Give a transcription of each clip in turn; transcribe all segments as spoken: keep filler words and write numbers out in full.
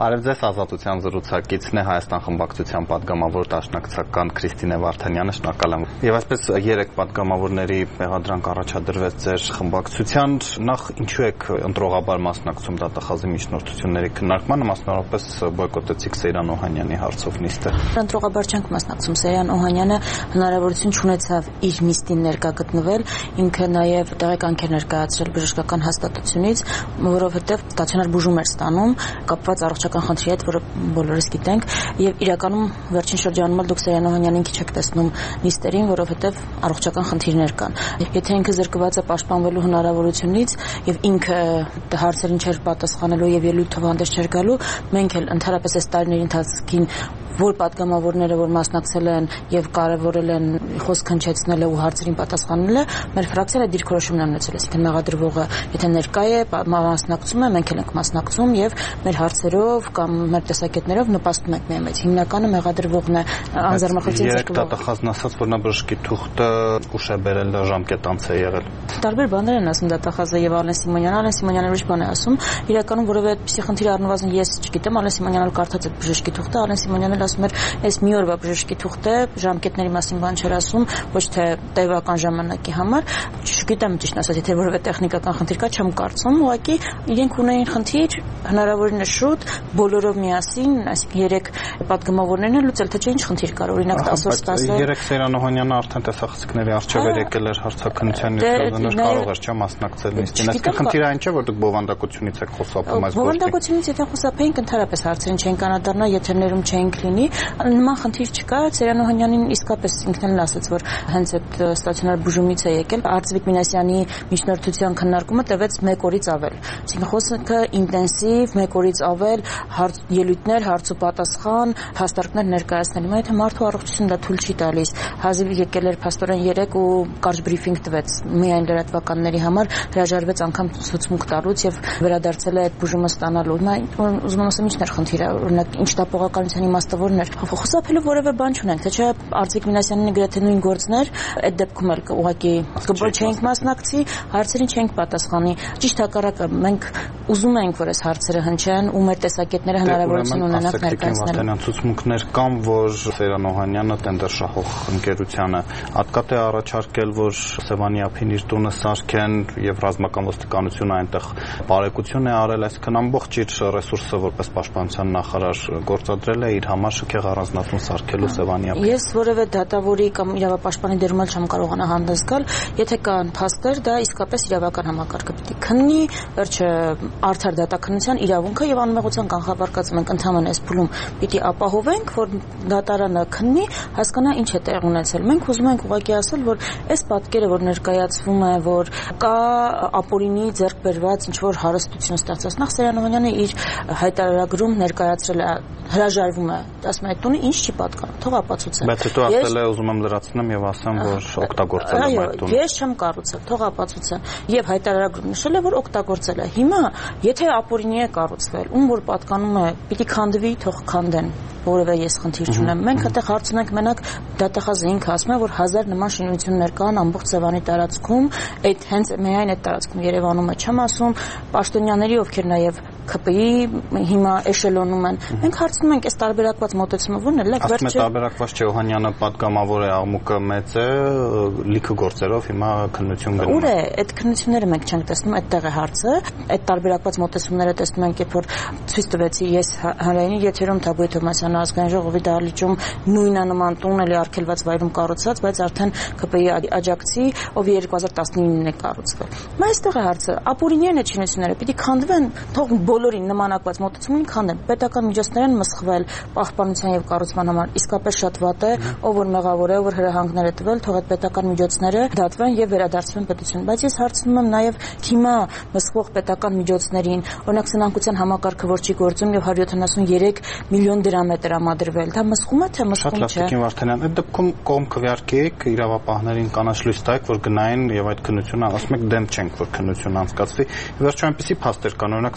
Արև ձեզ ազատության զրուցակիցն է Հայաստան խմբակցության պատգամավոր դաշնակցական Քրիստինե Վարդանյանը, շնորհակալ եմ։ Եվ այսպես երեք պատգամավորների մեղադրանք առաջադրվեց ձեր խմբակցության, նախ ինչու եք ընտրողաբար մասնակցում դատախազի միջնորդությունների քննարկմանը, մասնավորապես բոյկոտեցիք Սեյրան Օհանյանի հարցով նիստը։ Ընտրողաբար չենք մասնակցում, Սեյրան Օհանյանը հնարավորություն չունեցավ իր նիստին ներկա գտնվել, ինքը նաև տեղեկանք էր ներկայացրել բժշկական հաստատությունից, որովհետև ստացիոնար բուժում էր ստանում, կապված առողջական խնդրի հետ, որը բոլորս գիտենք, եւ իրականում վերջին շրջանում էլ դուք Սեյրան Օհանյանին քիչ եք տեսնում նիստերին, որովհետեւ առողջական խնդիրներ կան։ Եթե ինքը զրկված է պաշտպանվելու հնարավորությունից եւ ինքը հարցերին չէր պատասխանելու եւ ելույթով հանդես չէր գալու, մենք էլ ընդհանրապես այս տարիների ընթացքին որ պատգամավորները որ մասնակցել են եւ կարեւորել են խոսք հնչեցնելը ու հարցերին պատասխանելը, մեր ֆրակցիան այդ դիրքորոշումն է ունեցել, այսինքն մեղադրվողը եթե ներկա է, մասնակցում է, մենք էլ ենք մասնակցում եւ մեր հարցերով կամ մեր տեսակետներով նպաստում ենք միայն, հիմնականը մեղադրվողն է անձեռնախոցի Երեք դատախազն ասաց, որ նա բժշկի թուղթը ուշ է բերել ժամկետանց է եղել։ Տարբեր բաներ են ասում դատախազը եւ Ալեն Սիմոնյանը, Ալեն Սիմոնյանը ուրիշ բան է ասում, իրականում որովհետեւ այդպիսի խնդիր առնվազն ես չգիտեմ, Ալեն Սիմոնյանը կարդաց այդ բժշկի թուղթը, Ալեն Սիմոնյանը ասում էր, այս մի օրվա բժշկի թուղթ է, ժամկետների մասին բան չէր ասում, ոչ թե տևական ժամանակի համար, չգիտեմ ճիշտ ասած, եթե որևէ տեխնիկական խնդիր կա, չեմ կարծում, ուղղակի իրենք ունեին խնդիր, հնարավորինս շուտ, բոլորով միասին, այսինքն երեք պատգամավորներն էլ լուծել, թե չէ ինչ խնդիր կար, օրինակ տասը օր տասը Երեք Սեյրան Օհանյանը արդեն տեսախցիկների առջև էր եկել էր հարցաքննության ներկայացնել, կարող էր չէ մասնակցել նիստին, այսինքն խնդիրը այն չէ, որ դուք բովանդակությունից եք խոսապում այս գործին։ Բովանդակությունից եթե խոսապեինք, ընդհանրապես հարցերին չէին կանադառնա, եթե ներում չէինք լինի, նման խնդիր չկա, Սեյրան Օհանյանին իսկապես ինքն էլ ասաց, որ հենց այդ ստացիոնար բուժումից է եկել, Արծվիկ Մինասյանի միջնորդության քննարկումը տևեց մեկ օրից ավել, այսինքն խոսքը ինտենսիվ, մեկ օրից ավել, ելույթներ, հարց ու պատասխան, հաստարկներ ներկայացնել, հիմա եթե մարդու առողջությունը դա թույլ չի տալիս, հազիվ եկել էր փաստորեն երեք ու կարճ բրիֆինգ տվեց միայն լրատվականների համար, հրաժարվեց անգամ ցուցմունք տալուց եւ վերադարձել է այդ բուժումը ստանալու, հիմա ուզում եմ ասեմ ինչն էր խնդիրը, օրինակ ինչ տապողականության իմաստավորն էր, խուսափելու որևէ բան չունենք, թե չէ Արծվիկ Մինասյանին գրեթե նույն գործն էր, այդ դեպքում էլ ուղղակի կբոչ չէինք մասնակցի, հարցերին չէինք պատասխանի, ճիշտ հակառակը, մենք ուզում ենք, որ այս հարցերը հնչեն ու մեր տեսակետները հնարավորություն ունենանք ներկայացնել։ Ցուցմունքներ կան, որ Սեյրան Օհանյանը տենդեր շահող ընկերությանը ատկատ է առաջարկել, որ Սևանիափին իր տունը սարքեն եւ ռազմական ոստիկանությունը այնտեղ բարեկություն է արել, այսինքն ամբողջ իր ռեսուրսը որպես պաշտպանության նախարար գործադրել է իր համար շքեղ առանձնատուն սարքելու Սևանիափին։ Ես որևէ դատավորի կամ իրավապաշտպանի դերում չեմ կարողանա հանդես գալ, եթե կան փաստեր, դա իսկապես իրավական համակարգը պիտի քննի, վերջը արդար դատաքննության իրավունքը եւ անմեղության կանխաբարկացում ենք ընդհանրապես այս փուլում պիտի ապահովենք, որ դատարանը քննի, հասկանա ինչ է տեղ ունեցել։ Մենք ուզում ենք ուղղակի ասել, որ այս պատկերը, որ ներկայացվում է, որ կա ապօրինի ձեռք բերված ինչ որ հարստություն ստացած, նախ Սեյրան Օհանյանը իր հայտարարագրում ներկայացրել է, հրաժարվում է, ասում է այդ տունը ինչ չի պատկանում, թող ապացուցեն։ Բայց հետո ասել է ուզում եմ լրացնեմ եւ ասեմ, որ օգտագործել եմ այդ տունը։ Ես չեմ կառուցել, թող ապացուցեն։ Եվ հայտարարագրում նշել է, որ օգտագործել է։ Հիմա, եթե ապօրինի է կառուցվել, ում որ պատկանում է, պիտի քանդվի, թող քանդեն։ Որևէ ես խնդիր չունեմ։ Մենք այդտեղ հարց ունենք մենակ դատախազը ինքը ասում է, որ հազար նման շինություններ կան ամբողջ Սևանի տարածքում, այդ հենց միայն այդ տարածքում Երևանում է, չեմ ասում, պաշտոնյաների, ովքեր նաև K P I հիմա էշելոնում են։ Մենք հարցնում ենք, այս տարբերակված մոտեցումը ո՞րն է, լավ վերջը։ Ասում է տարբերակված չէ, Օհանյանը պատգամավոր է, աղմուկը մեծ է, լիքը գործերով հիմա քննություն գնում է։ Ուր է, այդ քննությունները մենք չենք տեսնում, այդտեղ է հարցը։ Այդ տարբերակված մոտեցումները տեսնում ենք, երբ որ ցույց տվեցի ես հանրայինի եթերում Թագուհի Թովմասյանը ազգային ժողովի դահլիճում նույնանման տուն էլի արգելված վայրում կառուցած, բայց արդեն K P I աջակցի, ով երկու հազար տասնինին է կառուցվել։ Հիմա այստեղ է հարցը, ապօրինի են այդ շինությունները, պիտի քանդվեն, թող բոլորին նմանակված մոտեցումին քանդեն։ Պետական միջոցներ են մսխվել պահպանության եւ կառուցման համար, իսկապես շատ վատ է, ով որ մեղավոր է, ով որ հրահանգներ է տվել, թող այդ պետական միջոցները դատվեն եւ վերադարձվեն պետություն։ Բայց ես հարցնում եմ նաեւ հիմա մսխվող պետական միջոցներին, օրինակ սնանկության համակարգը որ չի գործում եւ հարյուր յոթանասուներեք միլիոն դրամ է տրամադրվել, դա մսխում է թե մսխում չէ։ Շատ լավ, Վարդանյան, այդ դեպքում կողմ քվեարկեք, իրավապահներին կանաչ լույս տայք, որ գնային եւ այդ քննությունը ասում եք դեմ չենք, որ քննություն անցկացվի։ Վերջում այնպեսի փաստեր կան, օրինակ Սեյրան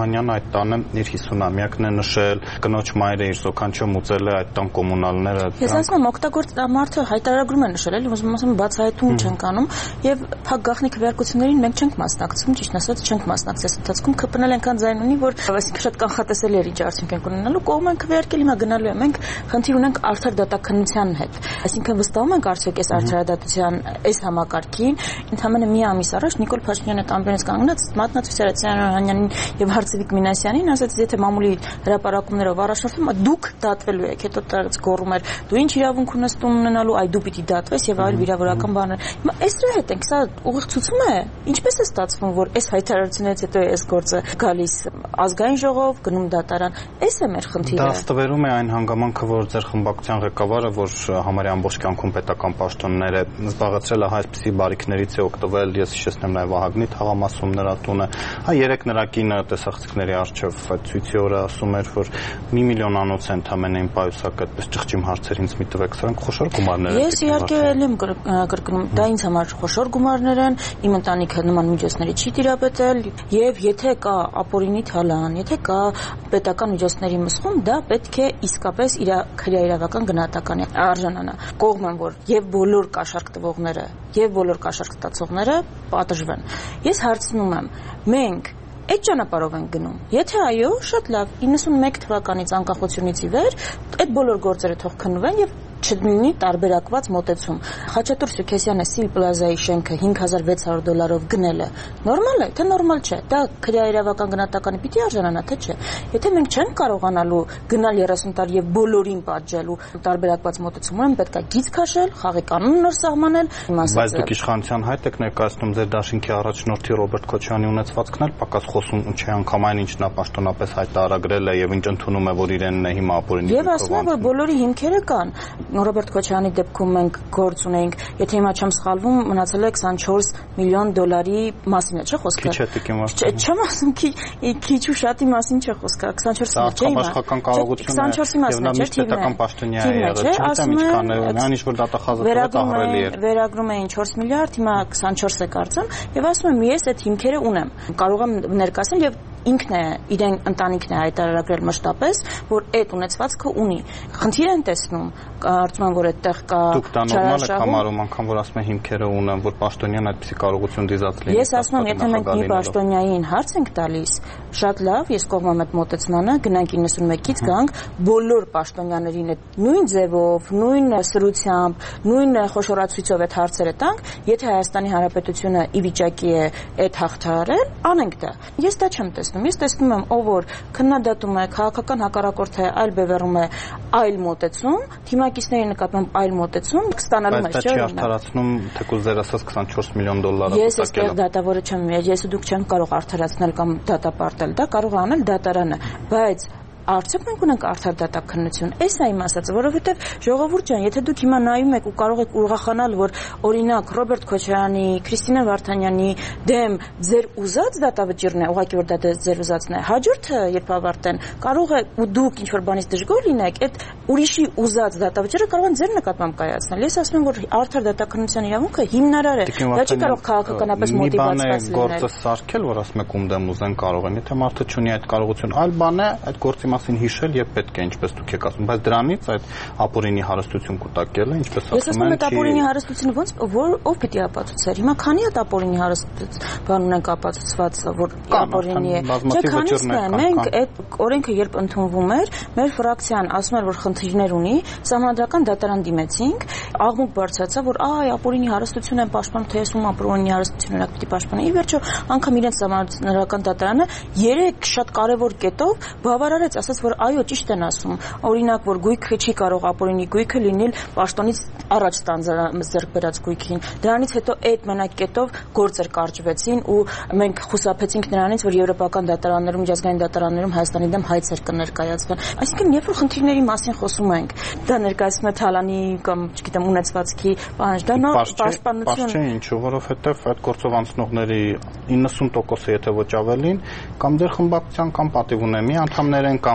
Վարդանյանը այդ տանը իր հիսունամյակն է նշել, կնոջ մայրը իր զոքանչում ուծել է այդ տան կոմունալները։ Ես ասում եմ, օգտագործ մարդը հայտարարագրում է նշել, էլի ուզում ասեմ բացահայտում չենք անում եւ փակ գաղտնի քվեարկություններին մենք չենք մասնակցում, ճիշտ ասած չենք մասնակցել ընթացքում, կպնել այնքան ձայն ունի, որ այսինքն շատ կանխատեսելի էր ինչ արդյունք ենք ունենալու, կողմը են քվեարկել, հիմա գնալու է, մենք խնդիր ունենք արդար դատաքննության հետ։ Այսինքն վստահում ենք արդյոք այս արդարադատության այս համակարգին, ընդհանրապես մի ամիս առաջ Նիկոլ Փաշինյանը տանբերից կանգնած մատնացույց արեց Սրանյանին եւ Հարցվիկ Մինասյանին, ասաց, եթե մամուլի հրապարակումներով առաջնորդվում, դուք դատվելու եք, հետո տարած գոռում էր, դու ինչ իրավունք ունես տուն ունենալու, այ դու պիտի դատվես եւ այլ վիրավորական բաներ։ Հիմա այս դրա հետ ենք, սա ուղիղ ցուցում է, ինչպես է ստացվում, որ այս հայտարարությունից հետո այս գործը գալիս ազգային ժողով, գնում դատարան, այս է մեր խնդիրը։ Դա ստվերում է այն հանգամանքը, որ ձեր խմբակցության ղեկավարը, որ համարյա ամբողջ կյանքում պետական պաշտոններ է զբաղեցրել, այսպիսի բարիքներից է օգտվել, ես հիշեցնեմ նաև Վահագնի թաղամասում նրա տունը, հա երեք նրա կինը տեսախցիկների առջև ցույցի օրը ասում էր, որ մի միլիոնանոց է ընդամենային պայուսակը, այդպես ճղճիմ հարցեր ինձ մի տվեք, սրանք խոշոր գումարներ են։ Ես իհարկե ելեմ կրկնում, դա ինձ համար խոշոր գումարներ են, իմ ընտանիքը նման միջոցների չի տիրապետել, եւ եթե կա ապօրինի թալան, եթե կա պետական միջոցների մսխում, դա պետք է իսկապես իր քրեաիրավական գնահատականի արժանանա։ Կողմ եմ, որ եւ բոլոր կաշառք տվողները, եւ բոլոր կաշառք ստացողները պատժվեն։ Ես հարցնում եմ, մենք այդ ճանապարհով են գնում։ Եթե այո, շատ լավ, իննսունմեկ թվականից անկախությունից ի վեր այդ բոլոր գործերը թող քննվեն եւ չլինի տարբերակված մոտեցում։ Խաչատուր Սուքեսյանը Սիլ Պլազայի շենքը հինգ հազար վեց հարյուր դոլարով գնել է։ Նորմալ է, թե նորմալ չէ։ Դա քրեաիրավական գնահատականի պիտի արժանանա, թե չէ։ Եթե մենք չենք կարողանալու գնալ երեսուն տարի եւ բոլորին պատժելու տարբերակված մոտեցում, ուրեմն պետք է գիծ քաշել, խաղի կանոնը նոր սահմանել։ Բայց դուք իշխանության հայտ եք ներկայացնում ձեր դաշինքի առաջնորդի Ռոբերտ Քոչարյանի ունեցվածքն էլ պակաս խոսում չէ անգամ այն ինչ նա պաշտոնապես հայտարարել է եւ ինչ ընդունում է, որ իրենն է հիմա ապօրինի։ Եվ ասում եմ, որ բոլորի հիմքերը կան։ Ռոբերտ Քոչարյանի դեպքում մենք գործ ունենք, եթե հիմա չեմ սխալվում, մնացել է քսանչորս միլիոն դոլարի մասին է, չէ՞ խոսքը։ Քիչ է տիկին ասում։ Չեմ ասում քիչ ու շատի մասին չէ խոսքը, քսանչորս միլիոն չէ։ Աշխատական կարողությունը քսանչորսի մասին չէ, պետական պաշտոնյա է եղել, չգիտեմ ինչքան է, այն ինչ որ դատախազատվեց ահռելի էր։ Վերագրում էին չորս միլիարդ, հիմա քսանչորս է կարծեմ, եւ ասում եմ, ես այդ հիմքերը ունեմ։ Կարող եմ ներկայացնել եւ ինքն է իրեն ընտանիքն է հայտարարել մշտապես, որ այդ ունեցվածքը ունի։ Խնդիր են տեսնում, կարծում եմ, որ այդտեղ կա Դուք դա նորմալ եք համարում, անգամ որ ասում են հիմքերը ունեն, որ պաշտոնյան այդպիսի կարողություն դիզած լինի։ Ես ասում եմ, եթե մենք մի պաշտոնյային հարց ենք տալիս, շատ լավ, ես կողմ եմ այդ մոտեցմանը, գնանք իննսունմեկից գանք, բոլոր պաշտոնյաներին այդ նույն ձևով, նույն սրությամբ, նույն խոշորացույցով այդ հարցերը տանք, եթե Հայաստանի Հանրապետությունը ի վիճակի է այդ հաղթահարել, անենք դա։ Ես դա չեմ տեսնում։ Ես տեսնում եմ, ով որ քննադատում է, քաղաքական հակառակորդ է, այլ բևեռում է այլ մոտեցում, թիմակիցների նկատմամբ այլ մոտեցում, կստանալու մեջ չէ։ Բայց դա չի արդարացնում թեկուզ ձեր ասած քսանչորս միլիոն դոլարը։ Ես այստեղ դատավորը չեմ, ես ու դուք չեմ կարող արդարացնել կամ դատապարտել, դա կարող է անել դատարանը, բայց արդյոք մենք ունենք արդար դատաքննություն։ Էս է իմ ասածը, որովհետև ժողովուրդ ջան, եթե դուք հիմա նայում եք ու կարող եք ուրախանալ, որ օրինակ Ռոբերտ Քոչարյանի, Քրիստինե Վարդանյանի դեմ ձեր ուզած դատավճիռն է, ուղղակի որ դա ձեր ուզածն է, հաջորդը երբ ավարտեն, կարող է ու դուք ինչ որ բանից դժգոհ լինեք, այդ ուրիշի ուզած դատավճիռը կարող են ձեր նկատմամբ կայացնել։ Ես ասում եմ, որ արդար դատաքննության իրավունքը հիմնարար է։ Դա չի կարող քաղաքականապես մոտիվացված լինել։ Գործը սարքել, որ ասում եք ում դեմ ուզեն կարող են, եթե մարդը չունի այդ կարողություն, այլ բան է այդ գործի մասին հիշել եւ պետք է ինչպես դուք եք ասում, բայց դրանից այդ ապօրինի հարստություն կուտակելը, ինչպես ասում են, ես ասում եմ, այդ ապօրինի հարստությունը ոնց որ ով պիտի ապացուցեր։ Հիմա քանի է ապօրինի հարստություն բան ունենք ապացուցված, որ ապօրինի է։ Չէ, քանիսն է, մենք այդ օրենքը երբ ընդունվում էր, մեր ֆրակցիան ասում էր, որ խնդիրներ ունի, Սահմանադրական դատարան դիմեցինք, աղմուկ բարձրացավ, որ այ ապօրինի հարստություն են պաշտպանում, թե եսում ապօրինի հարստությունը նրանք պիտի պաշտպանեն։ Ի վերջո, անգամ իրենց Սահմանադրական դատարանը երեք շատ կարևոր կետով բավարարեց, ասաց, որ այո, ճիշտ են ասում։ Օրինակ, որ գույքը չի կարող ապօրինի գույքը լինել պաշտոնից առաջ ձեռք բերած գույքին։ Դրանից հետո այդ մենակ կետով գործեր կարճվեցին ու մենք խուսափեցինք նրանից, որ եվրոպական դատարաններում, միջազգային դատարաններում Հայաստանի դեմ հայցեր կներկայացվեն։ Այսինքն, երբ որ խնդիրների մասին խոսում ենք, դա ներկայացնում է թալանի կամ, չգիտեմ, ունեցվածքի բանը, դա նոր պաշտպանություն։ Չէ, ինչու, որովհետև այդ գործով անցնողների իննսուն տոկոսը եթե ոչ ավելին, կամ դեր խմբակցության կամ պատիվ ունեն մի անդամներ են կամ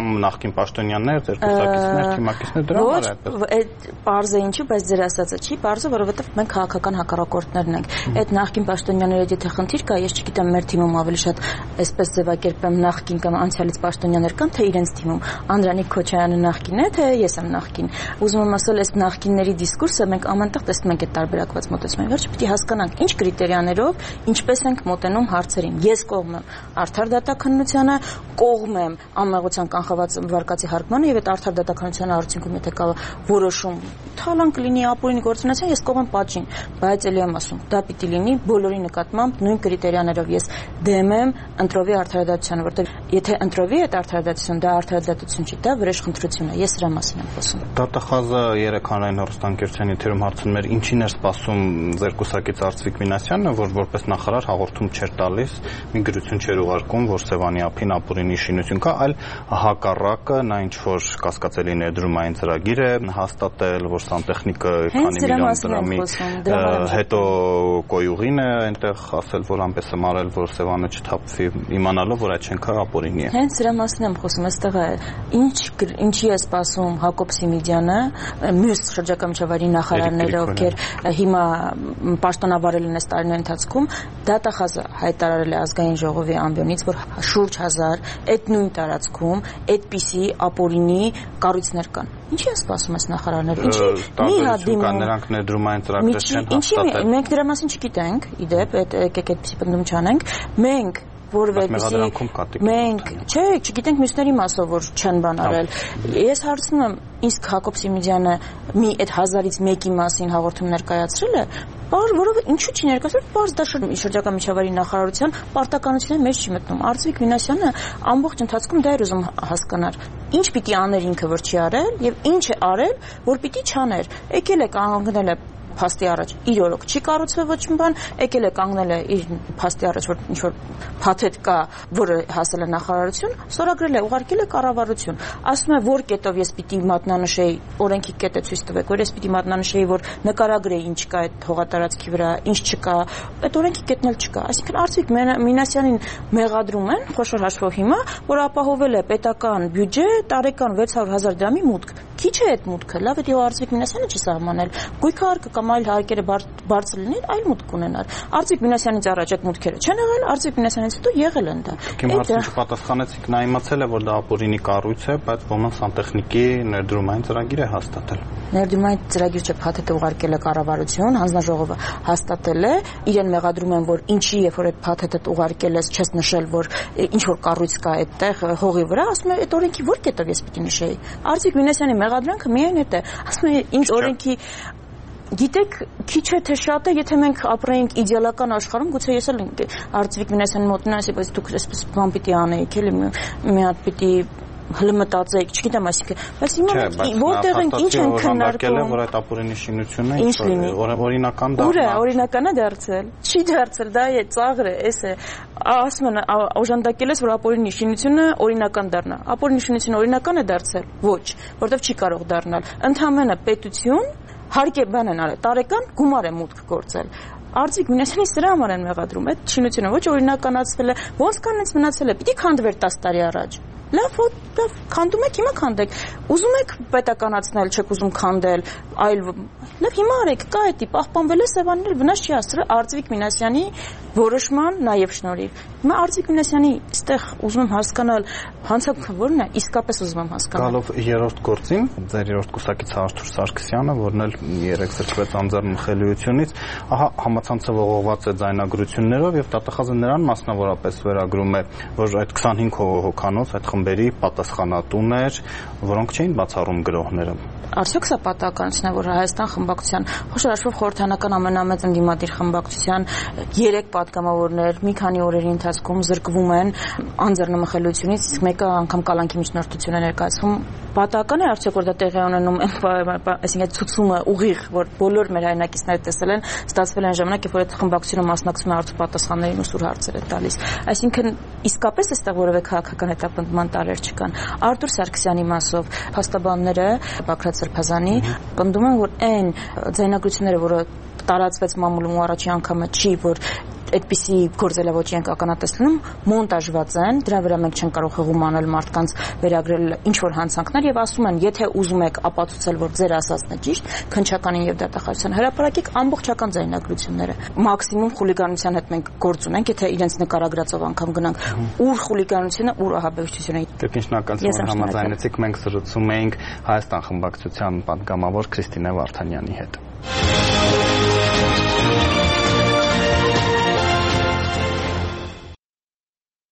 կամ նախկին պաշտոնյաներ, ձեր կուսակիցներ, թիմակիցներ դրա համար է այդպես։ Այդ բարձը ինչի, բայց ձեր ասածը չի, բարձը, որովհետև մենք քաղաքական հակառակորդներն ենք։ Այդ նախկին պաշտոնյաները եթե խնդիր կա, ես չգիտեմ մեր թիմում ավելի շատ այսպես ձևակերպեմ նախկին կամ անցյալից պաշտոնյաներ կան, թե իրենց թիմում։ Անդրանիկ Քոչարյանը նախկին է, թե ես եմ նախկին։ Ուզում եմ ասել, այս նախկինների դիսկուրսը մենք ամենտեղ տեսնում ենք այդ տարբերակված մոտեցումը։ Վերջ պիտի հասկանանք ինչ կրիտերիաներով, ինչպես ենք մոտենում հարցերին։ Ես կողմ եմ արդար դատաքննությանը, կողմ եմ անմեղության կանխված վարկածի հարկմանը եւ այդ արդար դատաքննության արդյունքում եթե կա որոշում թալան կլինի ապօրինի գործունեության, ես կողմ եմ պատժին, բայց ելի եմ ասում, դա պիտի լինի բոլորի նկատմամբ նույն կրիտերիաներով։ Ես դեմ եմ ընտրովի արդարադատությանը, որտեղ եթե ընտրովի այդ արդարադատություն, դա արդարադատություն չի, դա վրեժխնդրություն է։ Ես դրա մասին եմ խոսում։ Դատախազը երեք հանրային հեռուստաընկերության եթերում հարցնում էր, ինչին էր սպասում ձեր կուսակից Արծվիկ Մինասյանը, որ որպես նախարար հաղորդում չէր տալիս, մի գրություն չէր ուղարկում, որ Սևանի ափին ապօրինի շինություն կա, այլ հակառակը նա ինչ որ կասկածելի ներդրումային ծրագիր է հաստատել, որ սանտեխնիկը քանի միլիոն դրամի հետո կոյուղին է այնտեղ ասել, որ ամպես է մարել, որ Սևանը չթափվի, իմանալով, որ այդ շենքը ապօրինի է։ Հենց դրա մասին եմ խոսում, այստեղ է ինչ ինչի է սպասում Հակոբ Սիմիդյանը, մյուս շրջակա միջավայրի նախարարները, ովքեր հիմա պաշտոնավարել են այս տարիների ընթացքում, դատախազը հայտարարել է ազգային ժողովի ամբիոնից, որ շուրջ հազար այդ նույն տարածքում այդպիսի ապօրինի կառույցներ կան։ Ինչի են սպասում այս նախարարները։ Ինչի մի հատ դիմում նրանք ներդրումային ծրագրեր չեն հաստատել։ Մենք դրա մասին չգիտենք, իդեպ, այդ եկեք այդպիսի պնդում չանենք։ Մենք որովհետեւ մենք չէ, չգիտենք մյուսների մասով որ չեն բան արել։ Ես հարցնում եմ, իսկ Հակոբ Սիմիդյանը մի այդ հազարից մեկի մասին հաղորդում ներկայացրել է, որովհետեւ ինչու՞ չի ներկայացրել, բարձ դա շրջակա միջավայրի նախարարության պարտականությունների մեջ չի մտնում։ Արծվիկ Մինասյանը ամբողջ ընթացքում դա էր ուզում հասկանալ։ Ինչ պիտի աներ ինքը, որ չի արել, եւ ինչ է արել, որ պիտի չաներ։ Եկել է կանգնել է փաստի առաջ իր օրոք չի կառուցվել ոչ մի բան, եկել է կանգնել է իր փաստի առաջ, որ ինչ որ փաթեթ կա, որը հասել է նախարարություն, ստորագրել է, ուղարկել է կառավարություն։ Ասում է, որ կետով ես պիտի մատնանշեի, օրենքի կետը ցույց տվեք, որ ես պիտի մատնանշեի, որ նկարագրեի ինչ կա այդ հողատարածքի վրա, ինչ չկա, այդ օրենքի կետն էլ չկա։ Այսինքն Արծվիկ Մինասյանին մեղադրում են խոշոր հաշվով հիմա, որ ապահովել է պետական բյուջե տարեկան վեց հարյուր հազար դրամի մուտք։ Քիչ է այդ մուտքը, լավ է, Արծվիկ Մինասյանը չի սահմանել։ Գույքը հարկը կամ այլ հարկերը բարձր լինեն, այլ մուտք ունենալ։ Արծվիկ Մինասյանից առաջ այդ մուտքերը չեն եղել, Արծվիկ Մինասյանից հետո եղել են դա։ Իմ հարցին չպատասխանեցիք, նա իմացել է, որ դա ապօրինի կառույց է, բայց ոմանց սանտեխնիկի ներդրումային ծրագիր է հաստատել։ Ներդրումային ծրագիր չէ, փաթեթը ուղարկել է կառավարություն, հանձնաժողովը հաստատել է, իրեն մեղադրում են, որ ինչի երբ որ այդ փաթեթը ուղարկել ես, չես նշել, որ ինչ որ կառույց կա այդտեղ հողի վրա, ասում է, այդ օրենքի որ կետով ես պիտի նշեի։ Արծվիկ Մինասյանի մեղադրանքը միայն այդ է, ասում է, ինչ օրենքի Գիտեք, քիչ է թե շատ է, եթե մենք ապրեինք իդեալական աշխարհում, գուցե ես էլ Արծվիկ Մինասյանի մոտնայս, բայց դուք այսպես բան պիտի անեիք, էլի մի հատ պիտի հլմտածեիք, չգիտեմ, այսինքն, բայց հիմա որտեղ ենք, ինչ ենք քննարկում, որ այդ ապօրինի շինությունը օրինական դառնա։ Ուր է, օրինական է դարձել։ Չի դարձել, դա է ծաղր է, էս է։ Ասում են, օժանդակել ես, որ ապօրինի շինությունը օրինական դառնա։ Ապօրինի շինությունը օրինական է դարձել։ Ոչ, որովհետև չի կարող դառնալ։ Ընդհանրապես պետություն հարկե բան են արել, տարեկան գումար է մուտք գործել։ Արծվիկ Մինասյանի սրա համար են մեղադրում, այդ շինությունը ոչ օրինականացվել է, ոնց կանից մնացել է, պիտի քանդվեր տասը տարի առաջ։ Լավ, լավ, քանդում եք, հիմա քանդեք։ Ուզում եք պետականացնել, չեք ուզում քանդել, այլ լավ, հիմա արեք, կա էդի, պահպանվել է Սևանին, վնաս չի հասցրել Արծվիկ Մինասյանի որոշման նաև շնորհիվ։ Հիմա Արծվիկ Մինասյանի այստեղ ուզում եմ հասկանալ, հանցանքը որն է, իսկապես ուզում եմ հասկանալ։ Գալով երրորդ գործին, ձեր երրորդ կուսակից Արթուր Սարգսյանը, որն էլ երեք զրկվեց անձեռնմխելիությունից, ահա համացանցը ողողված է ձայնագրություններով եւ դատախազը նրան մասնավորապես վերագրում է, որ այդ քսանհինգ հոգանոց այդ խմբերի պատասխանատուներ, որոնք չէին բացառում գրողները։ Արդյոք սա պատահականություն է, որ Հայաստան խմբակցության խոշոր հաշվով խորհրդանական ամենամեծ ընդդիմադիր խմբակցության երեք պատգամավորներ մի քանի օրերի ընթացքում զրկվում են անձեռնմխելիությունից, իսկ մեկը անգամ կալանքի միջնորդություն է ներկայացվում։ Պատահական է արդյոք որ դա տեղի ունենում, այսինքն ցուցումը ուղիղ, որ բոլոր մեր հայրենակիցները տեսել են, ստացվել են ժամանակ, երբ որ այդ խմբակցությունը մասնակցում է արդյոք պատասխաններին ու սուր հարցեր է տալիս։ Այսինքն իսկապես այստեղ որևէ քաղաքական հետապնդման տարեր չկան։ Արթուր Սարգսյանի մասով փաստաբանները Բագրատ Սրբազանի պնդում են, որ այն ձայնագրությունները, որը տարածվեց մամուլում առաջի անգամը չի, որ այդպիսի գործելավոճի ենք ականատեսնում, մոնտաժված են, դրա վրա մենք չենք կարող հղում անել մարդկանց վերագրել ինչ որ հանցանքներ եւ ասում են, եթե ուզում եք ապացուցել, որ ձեր ասածն է ճիշտ, քննչականին եւ դատախազության հրապարակեք ամբողջական ձայնագրությունները։ Մաքսիմում խուլիգանության հետ մենք գործ ունենք, եթե իրենց նկարագրածով անգամ գնանք, ուր խուլիգանությունը, ուր ահաբեկչությունը։ Տեխնիկական շնորհակալություն, որ համաձայնեցիք, մենք զրուցում էինք Հայաստան խմբակցության պատգամավոր Քրիստինե Վարդանյանի հետ։